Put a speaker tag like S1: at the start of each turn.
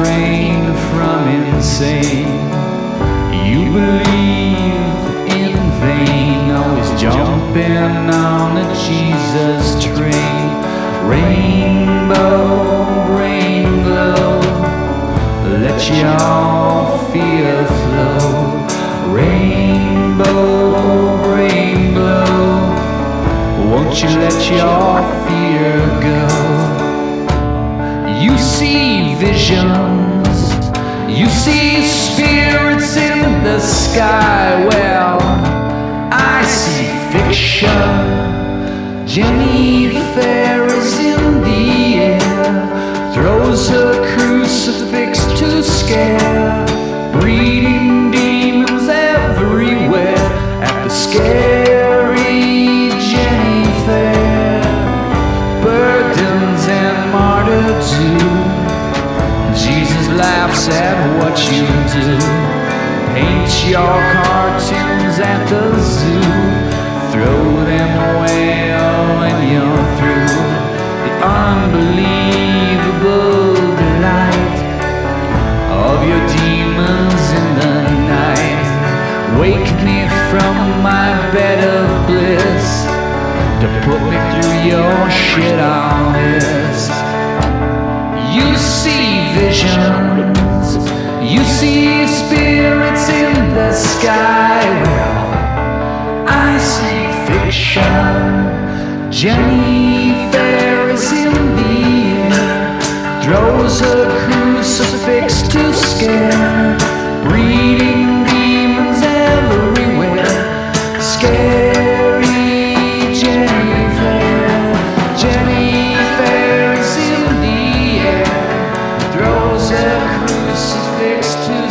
S1: refrain from insane. You believe in vain, always jumping on a Jesus train. Rainbow, rain glow, let your fear flow. Rainbow, rain glow, won't you let your fear go? You see visions, you see spirits in the sky. Well, I see fiction. Jennifer is in the air, throws a crucifix to scare, breeding demons everywhere at the scary Jennifer. Burdens and martyr too. Jesus laughs at what you do. Paint your cartoons at the zoo, throw them away when you're through. The unbelievable delight of your demons in the night. Wake me from my bed of bliss to put me through your shit on this. You see visions, you see spirits in the sky. Well, I see fiction. Jennifer is in the air, throws a crucifix to scare, breeding demons everywhere. Scary Jennifer. Jennifer is in the air, throws a crucifix to